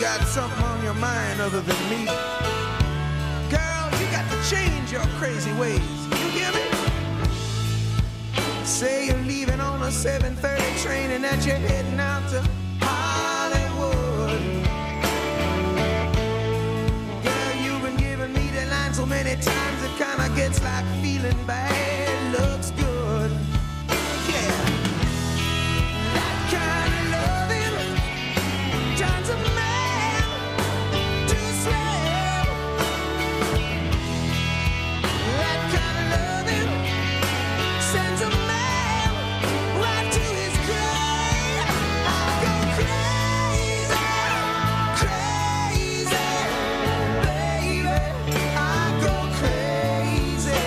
got something on your mind other than me. Girl, you got to change your crazy ways. You hear me? Say you're leaving on a 7:30 train and that you're heading out to Hollywood. Girl, you've been giving me the line so many times it kinda gets like feeling bad looks good. Yeah, that kind of loving turns a man to slave. That kind of loving sends a man right to his grave. I go crazy, crazy, baby. I go crazy.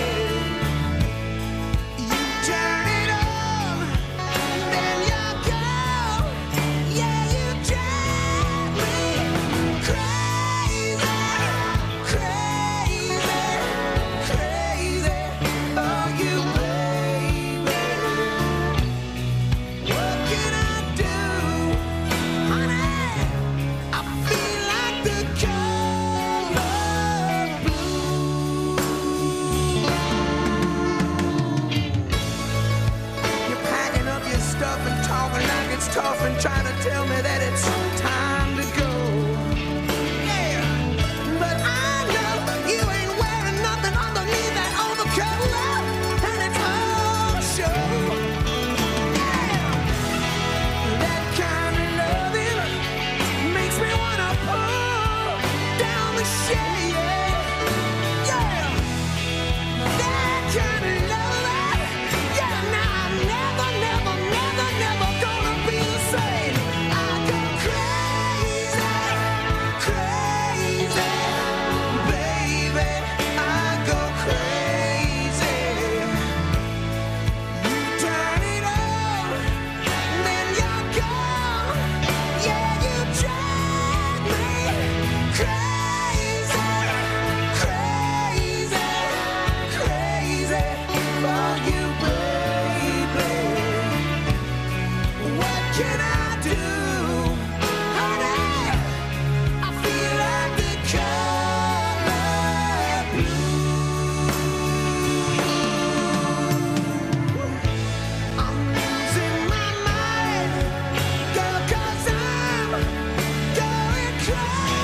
You turn it on, then you go. Yeah, you drive me crazy, crazy, crazy. Oh, you baby. What can I do, honey? I feel like the color blue. You're packing up your stuff and talking like it's tough and trying to tell me that it's time to go. Yeah, but I know you ain't wearing nothing underneath that overcoat, and it's all show. Yeah, that kind of loving makes me wanna pull down the shade. Yeah, that kind of loving. Yeah, now I'm never, never, never, never gonna be the same. I go crazy, crazy, baby. I go crazy. You turn it on, then you're gone. Yeah, you drive me crazy, crazy, crazy for you, baby. What can I do, honey? I feel like the color blue. I'm losing my mind, girl, 'cause I'm going crazy.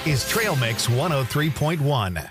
is Trail Mix 103.1.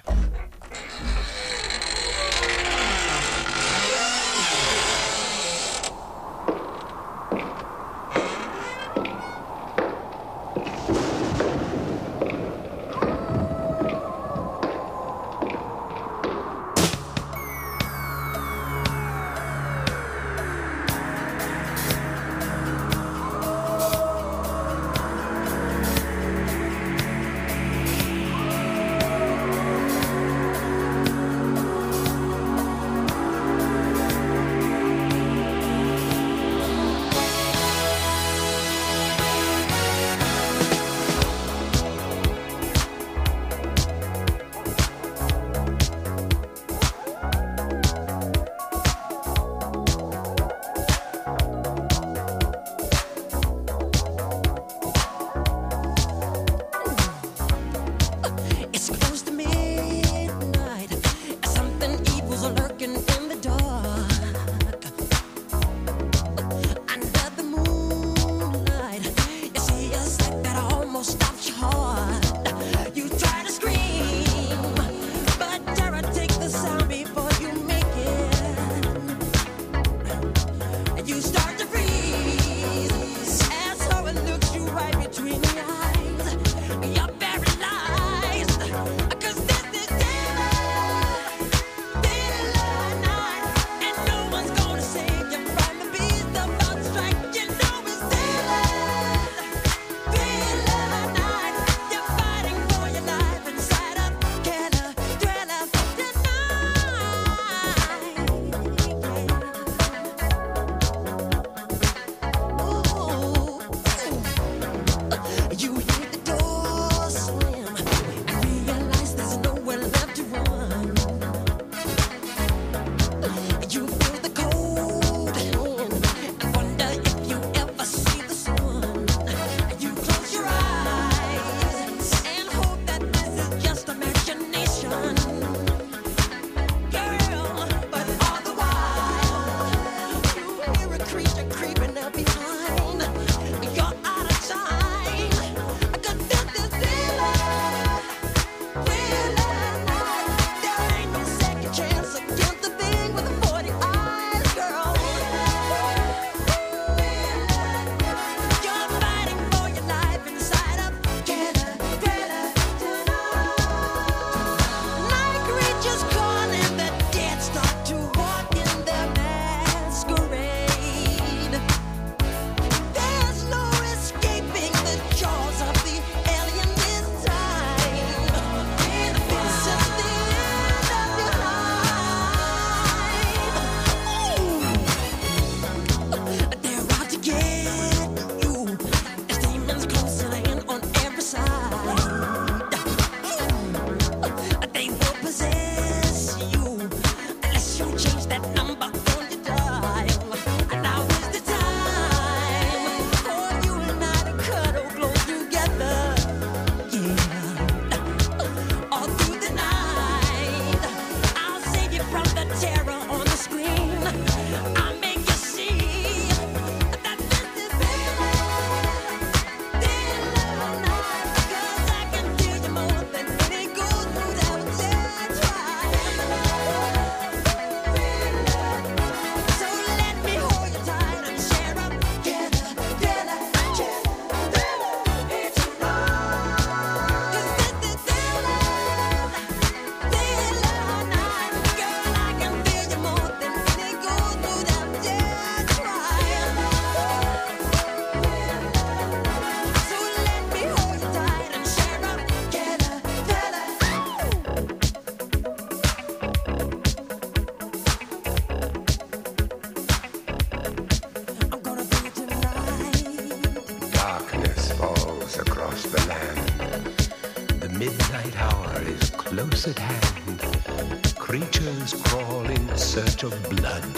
close at hand. Creatures crawl in search of blood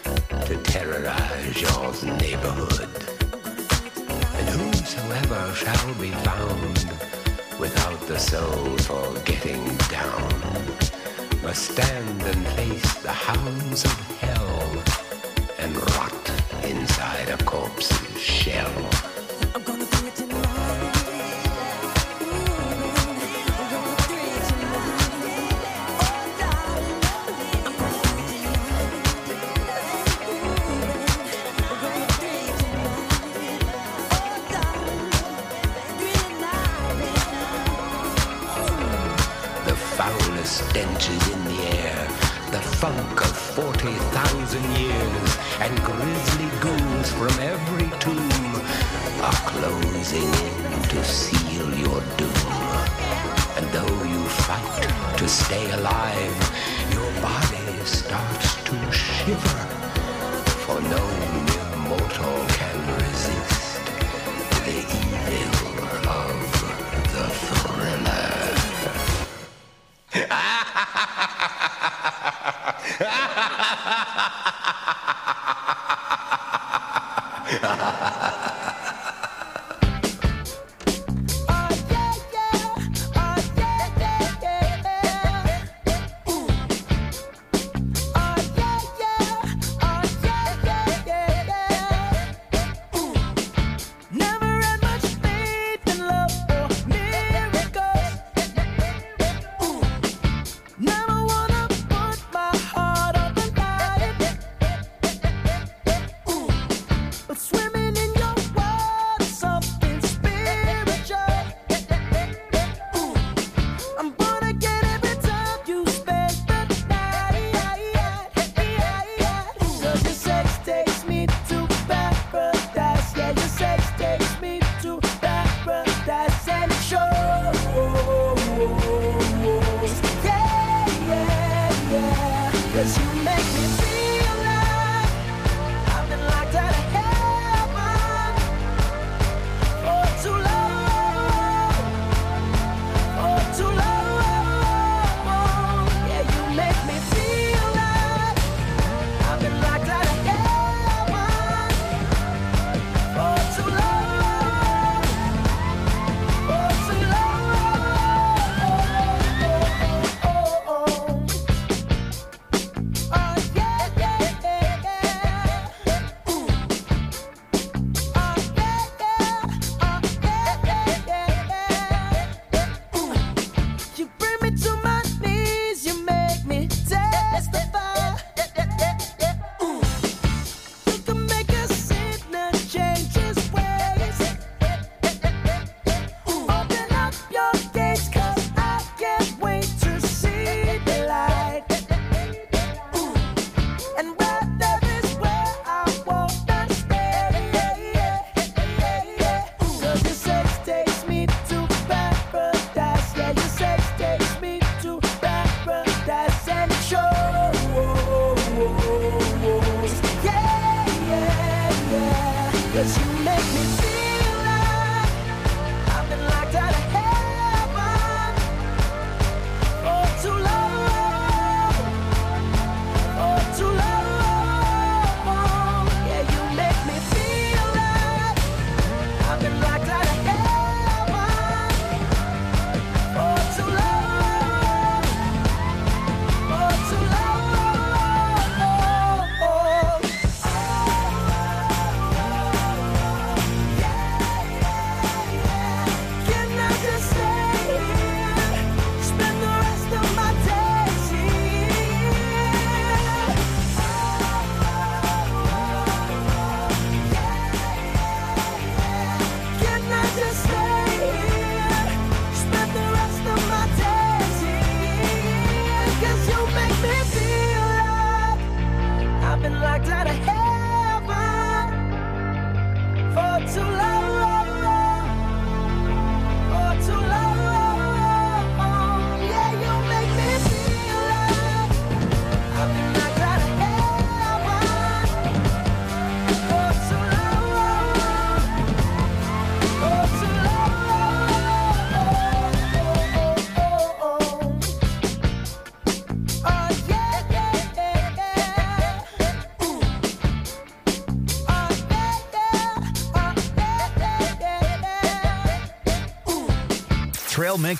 to terrorize your neighborhood. And whosoever shall be found without the soul for getting down must stand and face the hounds of hell and rot inside a corpse's shell. I'm gonna do it tonight. 1,000 years, and grisly ghouls from every tomb are closing in to seal your doom. And though you fight to stay alive, your body starts to shiver, for no mere mortal can resist the evil of the thriller. Trail Mix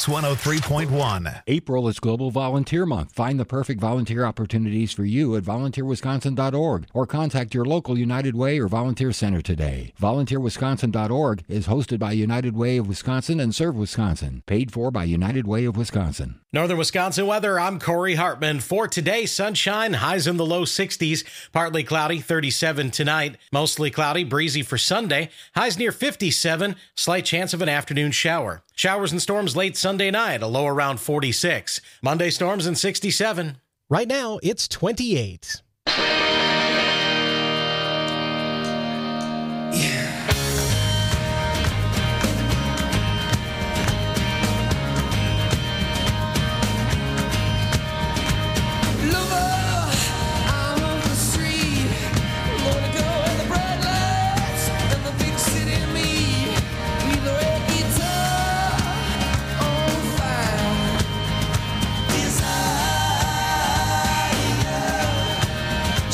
103.1. April is Global Volunteer Month. Find the perfect volunteer opportunities for you at volunteerwisconsin.org or contact your local United Way or Volunteer Center today. Volunteerwisconsin.org is hosted by United Way of Wisconsin and Serve Wisconsin. Paid for by United Way of Wisconsin. Northern Wisconsin weather, I'm Corey Hartman. For today, sunshine, highs in the low 60s, partly cloudy, 37 tonight. Mostly cloudy, breezy for Sunday, highs near 57, slight chance of an afternoon shower. Showers and storms late Sunday night, a low around 46. Monday storms in 67. Right now, it's 28.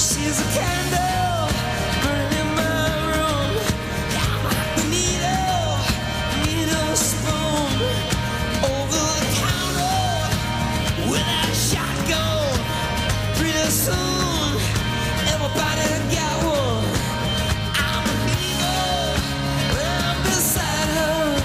She's a candle burning in my room. The needle spoon over the counter with a shotgun. Pretty soon, everybody got one. I'm a needle, I'm beside her.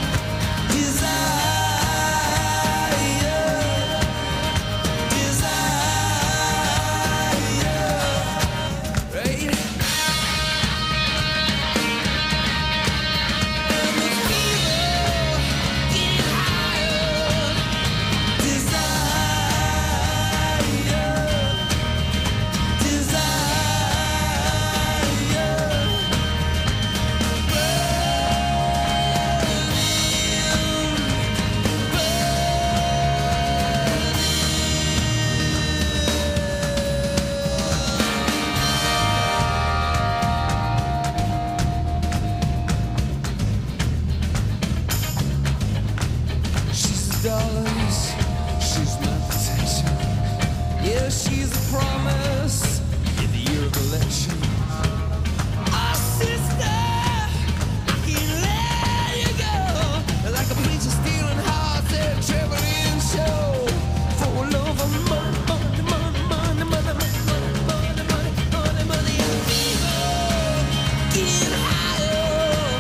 Dollars, she's my protection. Yeah, she's a promise in the year of election. Oh, sister, I can't let you go. Like a preacher stealing hearts at a traveling show. For love of money, money, money, money, money, money, money, money, money, money, and fever, getting higher.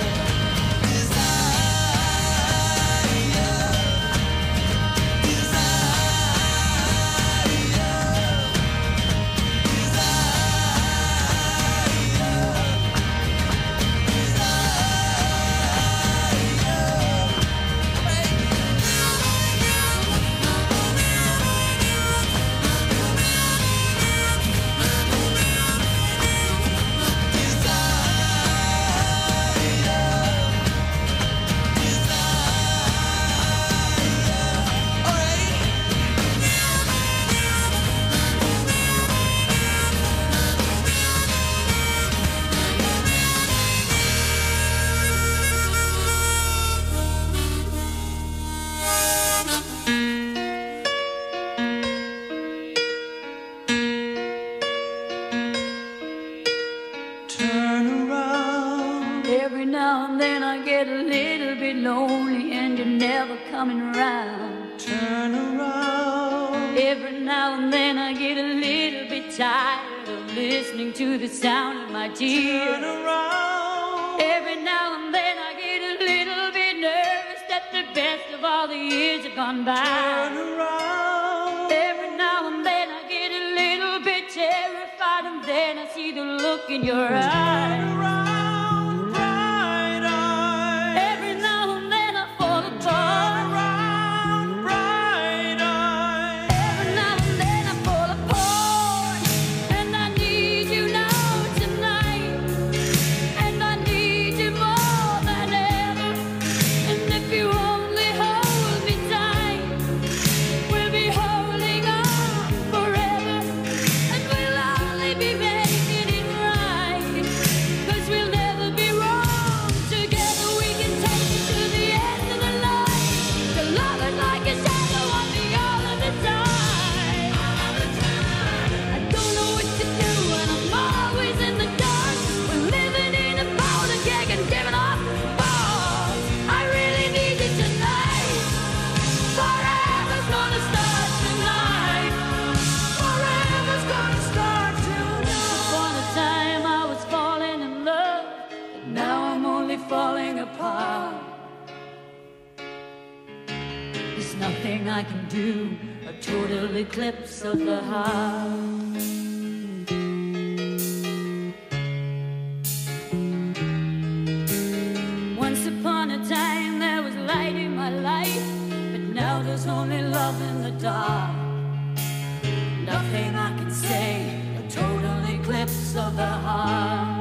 Coming around. Turn around. Every now and then I get a little bit tired of listening to the sound of my tears. Turn around. Every now and then I get a little bit nervous that the best of all the years have gone by. Turn around. Every now and then I get a little bit terrified, and then I see the look in your eyes. Turn around. I can do a total eclipse of the heart. Once upon a time there was light in my life, but now there's only love in the dark. Nothing I can say, a total eclipse of the heart.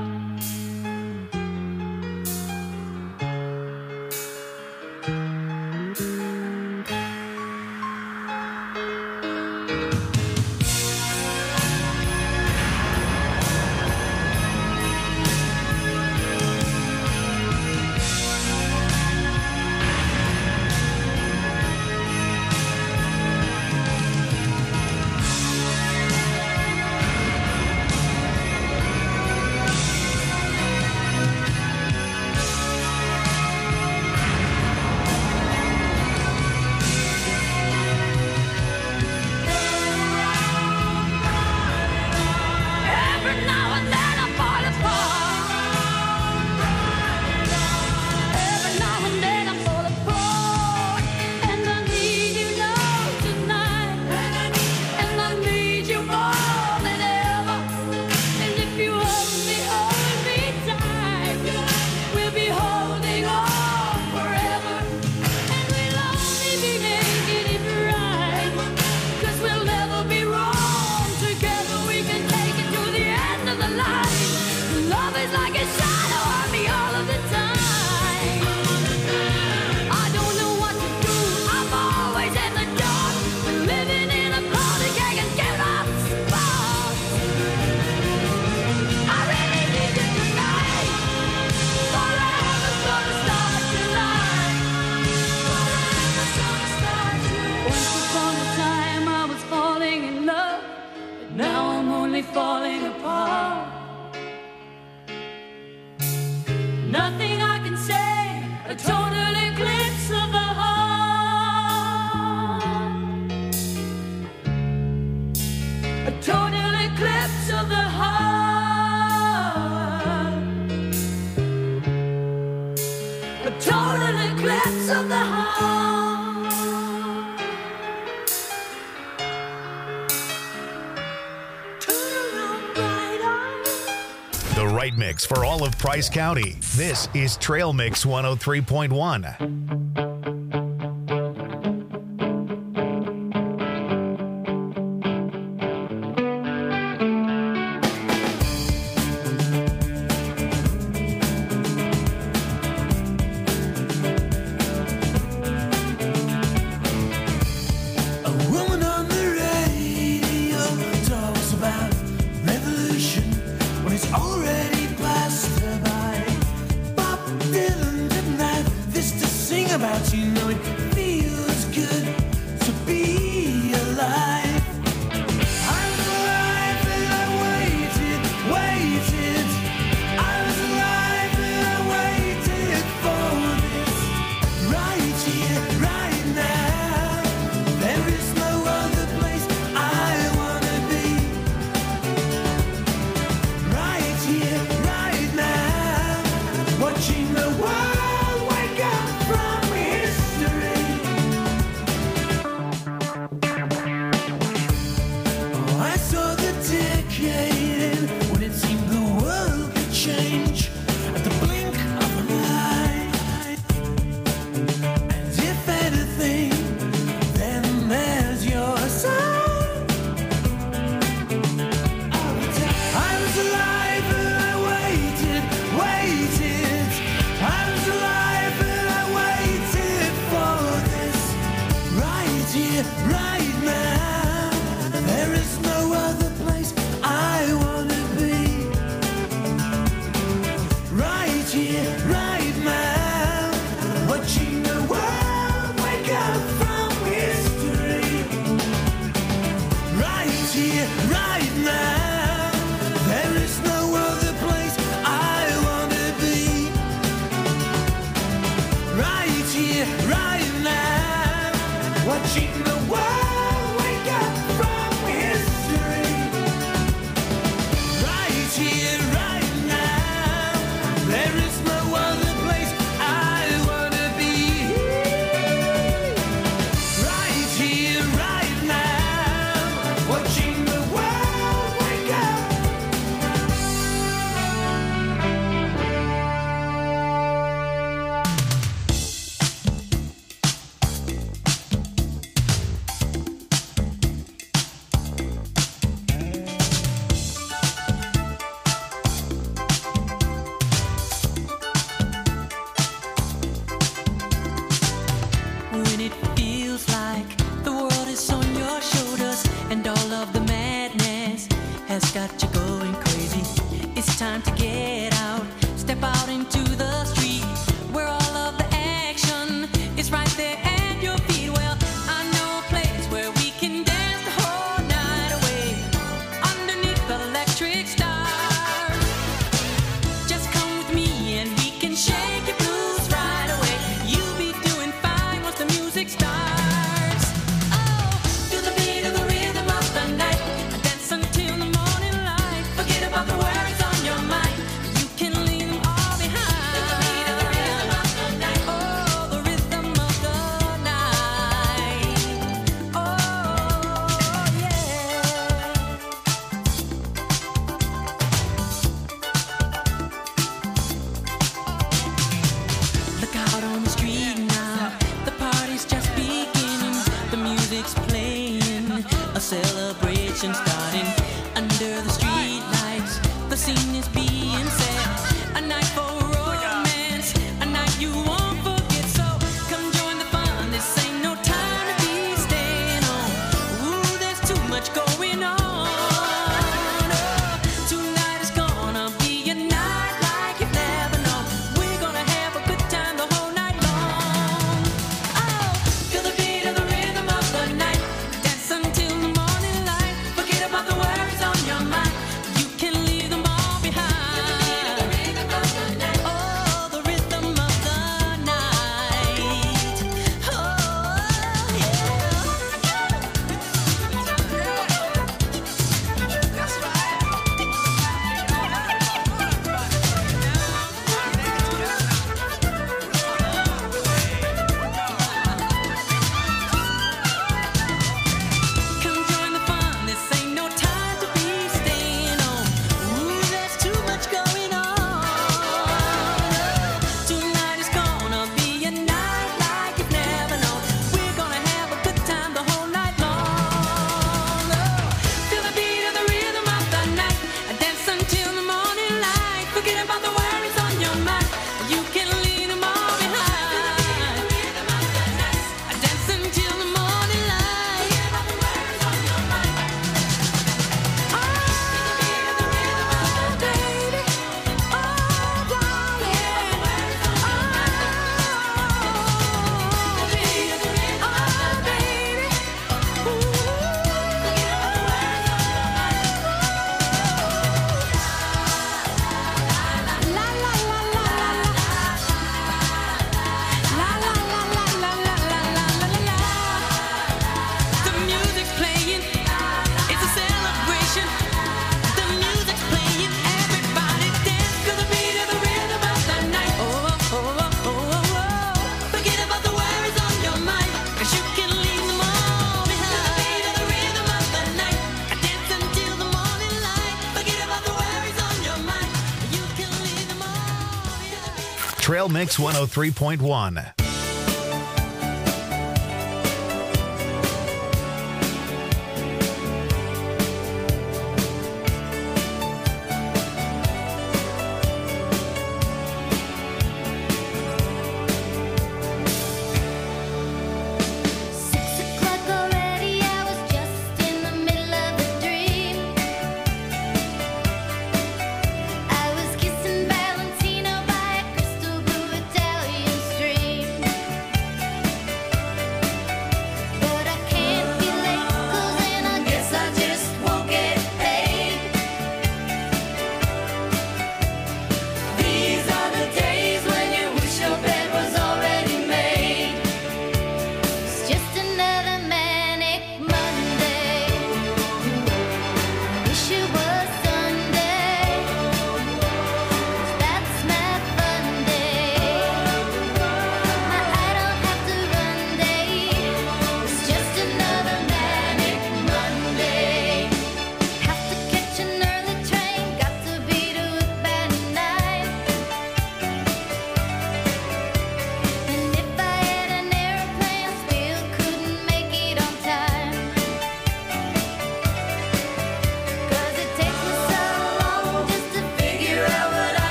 always like a shadow on me all of the time. I don't know what to do, I'm always in the dark, living in a party gang and get off spot. I really need you tonight, forever's gonna start tonight. Forever's gonna start tonight. Once upon a time I was falling in love, but now I'm only falling apart. Nothing I can say, a total eclipse of the heart. A total eclipse of the heart. A total eclipse of the heart. Turn around, bright eyes. The right mix for all of Price County. This is Trail Mix 103.1. A woman on the radio talks about revolution when it's already passed her by. Bob Dylan didn't have this to sing about, you know it feels good to be alive. I was alive and I waited. I was alive and I waited for this. Right here, right now. There is no other place I wanna be. Right here, right now. Watching the world wake up from history. Oh, I saw the decade end when it seemed the world could change at the blink of an eye. And if anything, then there's your sign. I was alive and I waited. I was alive and I waited for this. Right here, right now. There is no other place I wanna be. Right here, right now. Watching the world wake up from history. Right here, right now. There is no other place I wanna be. Right here, right now. Watching the world wake up from history. Right here, right now. There is no other place I wanna be. Right here, right now. Watching the world wake up. When it feels like the world is on your shoulders and all of the madness has got you going crazy, it's time to get out, step out into the street where all of the action is right there at your feet. Well, I know a place where we can dance the whole night away underneath the electric stars. Just come with me and we can shake your blues right away. You'll be doing fine once the music starts. Oh, feel the beat of the rhythm of the night. Dance until the morning light. Forget about the worries on your mind. You can leave them all behind. Feel the beat of the rhythm of the night. Oh, the rhythm of the night. Oh, yeah. Look out on the street now, the party's just beginning. The music's playing, a celebration starting. Under the street lights, the scene is being set. Trail Mix 103.1.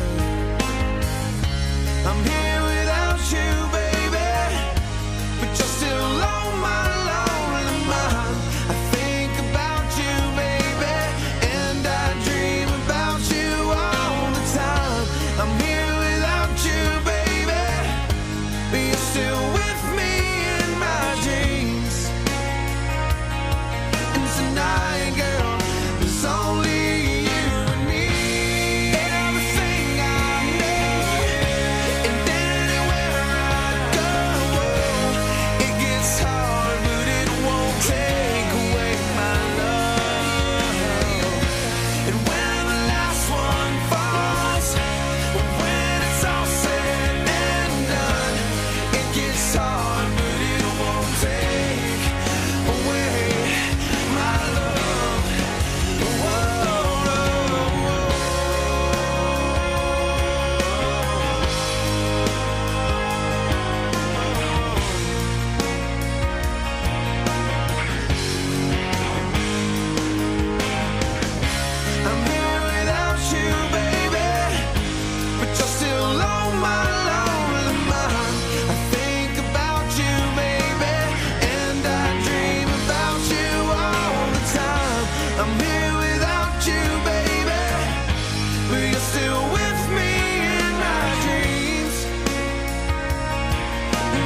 I'm here without you, baby, but just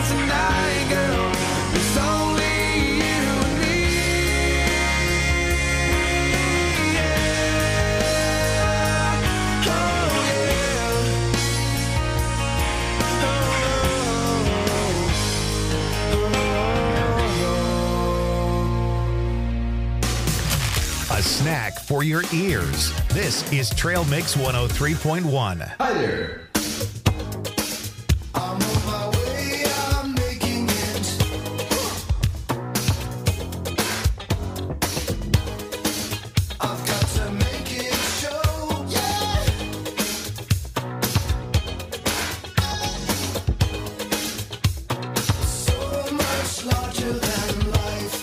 tonight, girl, it's only you and me. Yeah. Oh, A snack for your ears. This is Trail Mix 103.1. Hi there. I'm on my way, I'm making it. I've got to make it show, yeah. So much larger than life.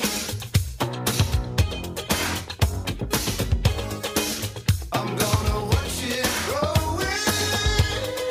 I'm gonna watch it growing.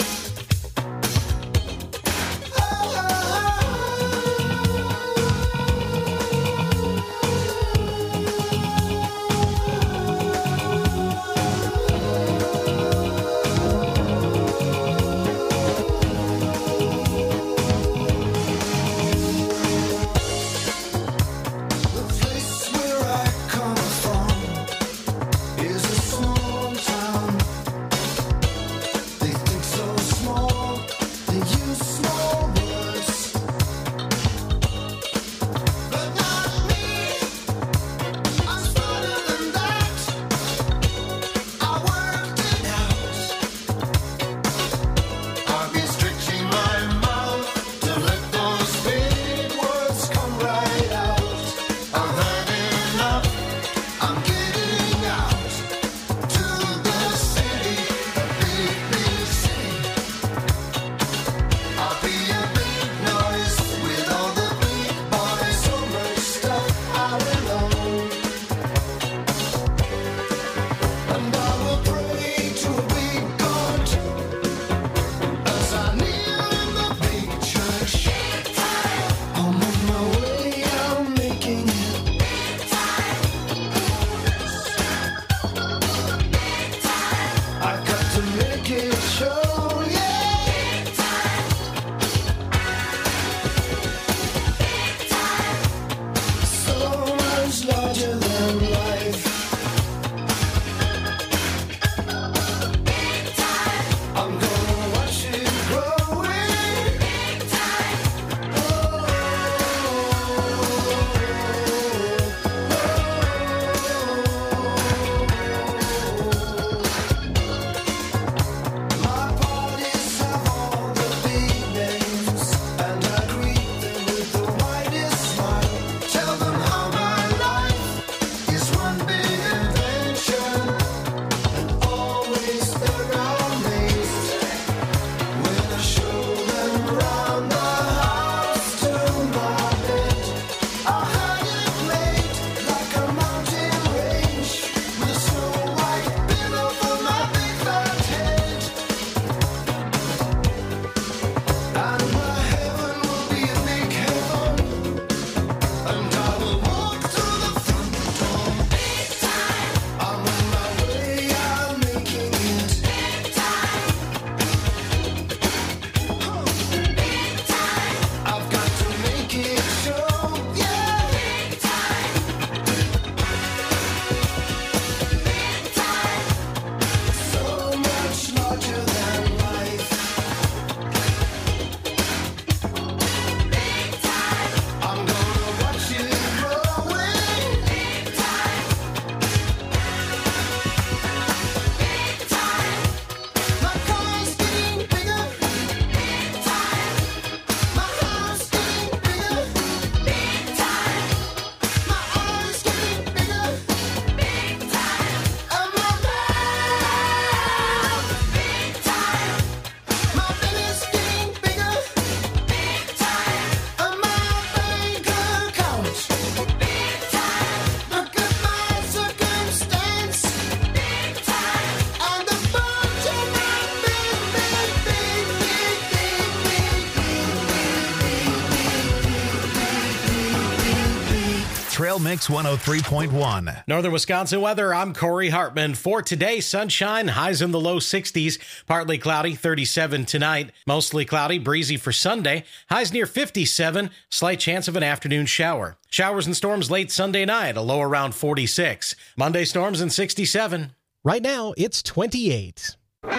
Trail Mix 103.1. Northern Wisconsin weather, I'm Corey Hartman. For today, sunshine, highs in the low 60s, partly cloudy, 37 tonight, mostly cloudy, breezy for Sunday, highs near 57, slight chance of an afternoon shower. Showers and storms late Sunday night, a low around 46. Monday storms in 67. Right now, it's 28.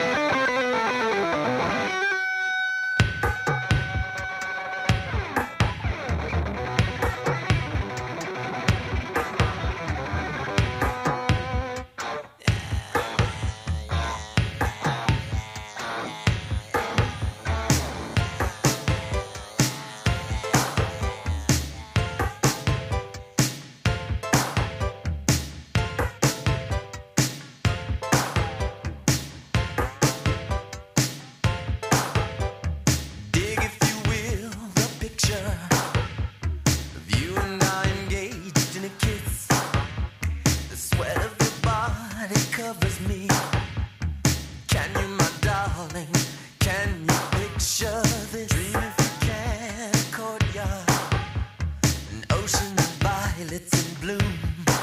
Dig, if you will, the picture of you and I engaged in a kiss. The sweat of your body covers me. Can you, my darling, can you picture this? Dream if you can, a courtyard, an ocean of violets in bloom.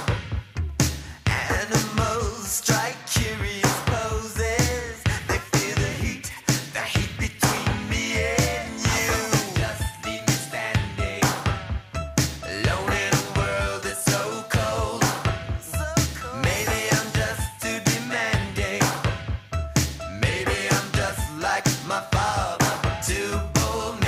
Animals strike curious poses. They feel the heat between me and you. Just leave me standing alone in a world that's so cold. Maybe I'm just too demanding. Maybe I'm just like my father, too bold.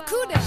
cool down.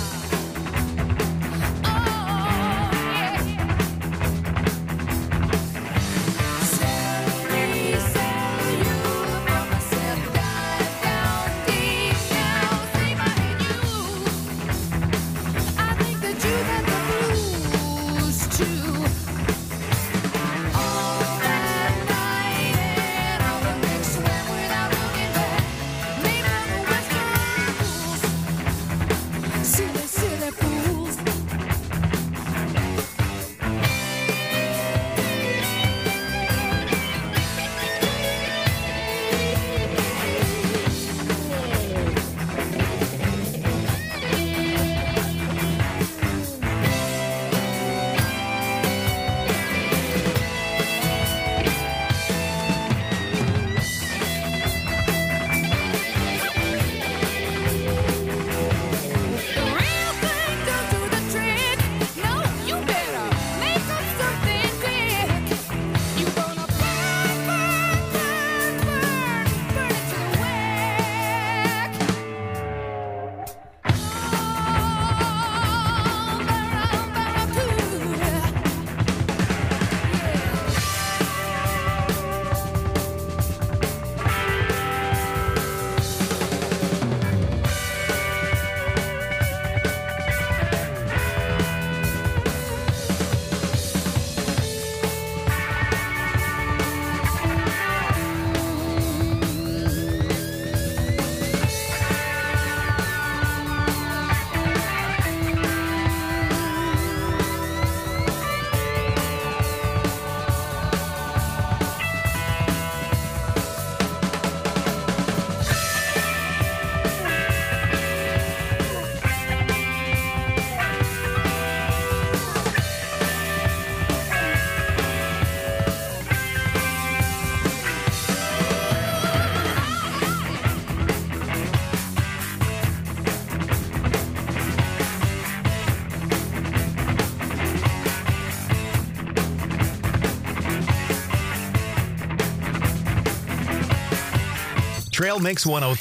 Trail Mix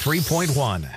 103.1.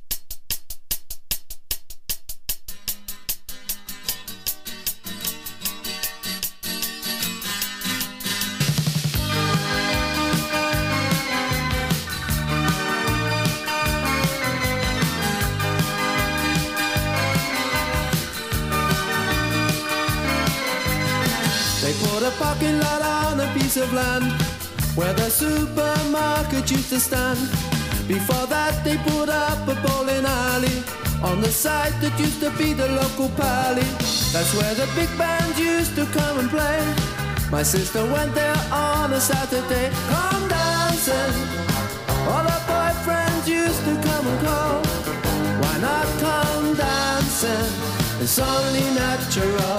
They put a parking lot on a piece of land where the supermarket used to stand. Before that they put up a bowling alley on the site that used to be the local pally. That's where the big bands used to come and play. My sister went there on a Saturday. Come dancing, all her boyfriends used to come and call. Why not come dancing? It's only natural.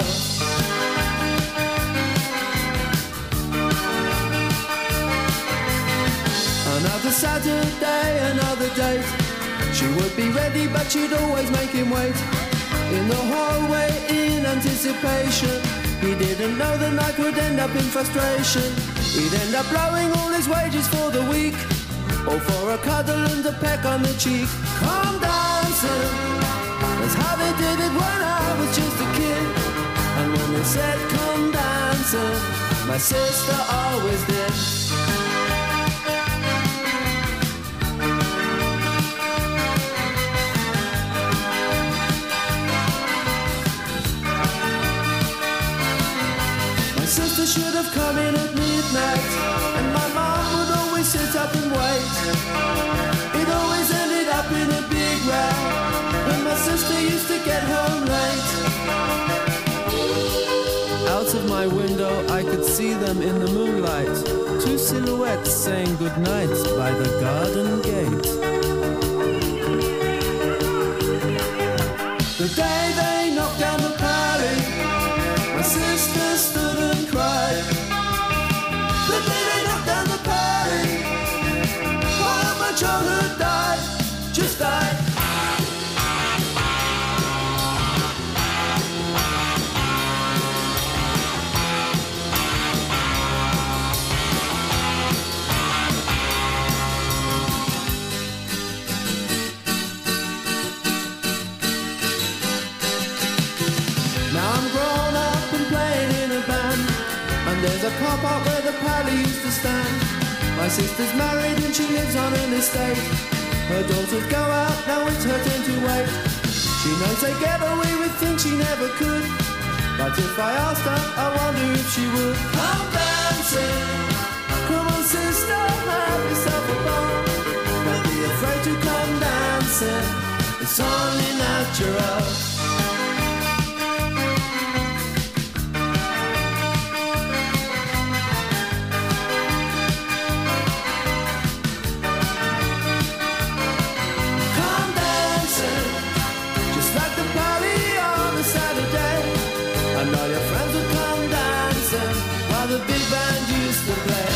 Another Saturday, another date. She would be ready, but she'd always make him wait in the hallway in anticipation. He didn't know the night would end up in frustration. He'd end up blowing all his wages for the week, or for a cuddle and a peck on the cheek. Come dancing, that's how they did it when I was just a kid. And when they said come dancing, my sister always did. Sister should have come in at midnight, and my mom would always sit up and wait. It always ended up in a big row when my sister used to get home late. Out of my window I could see them in the moonlight, two silhouettes saying goodnight by the garden gate. The day they knocked down the pally, my sister stood and cried. The day they knocked down the party, while my childhood died, just died. there's a car park where the paddy used to stand. My sister's married and she lives on an estate. Her daughters go out, now it's her turn to wait. She knows they get away with things she never could, but if I asked her, I wonder if she would. Come dancing, come on sister, have yourself a ball. Don't be afraid to come dancing, it's only natural. And all your friends will come dancing while the big band used to play.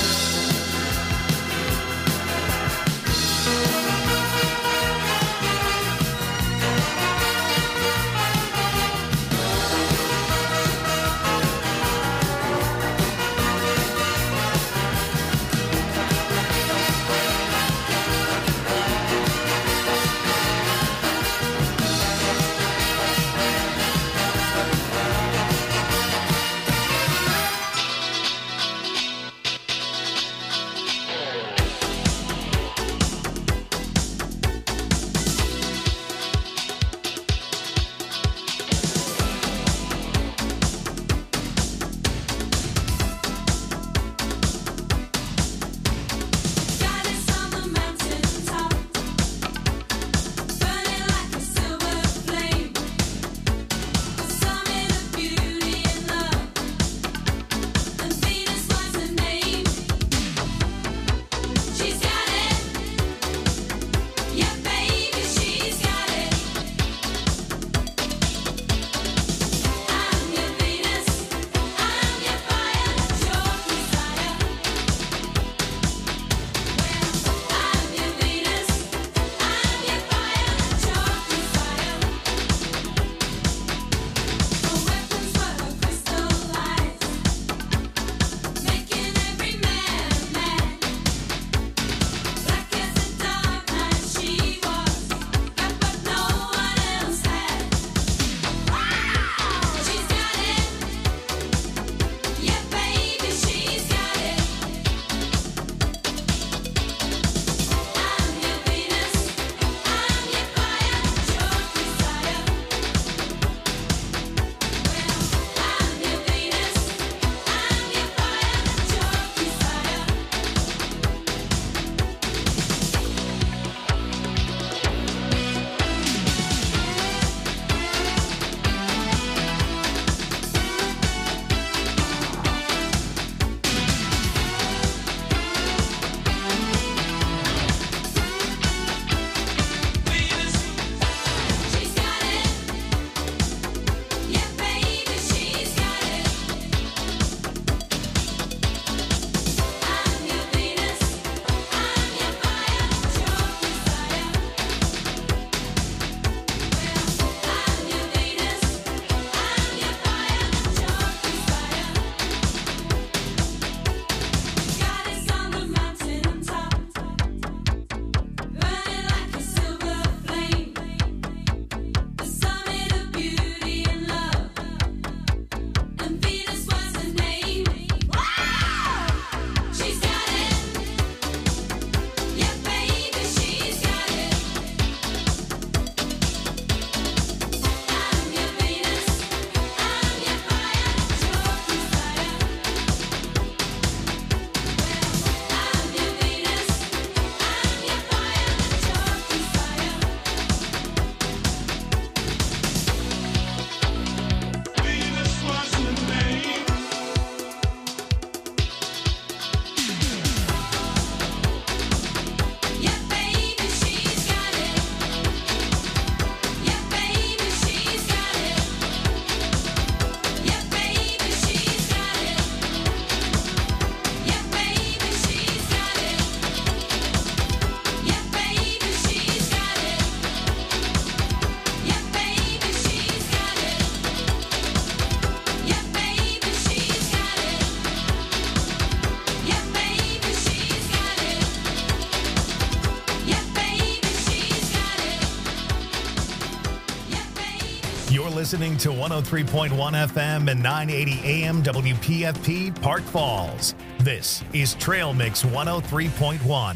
You're listening to 103.1 FM and 980 AM WPFP Park Falls. This is Trail Mix 103.1.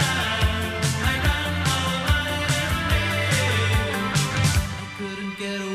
Get away.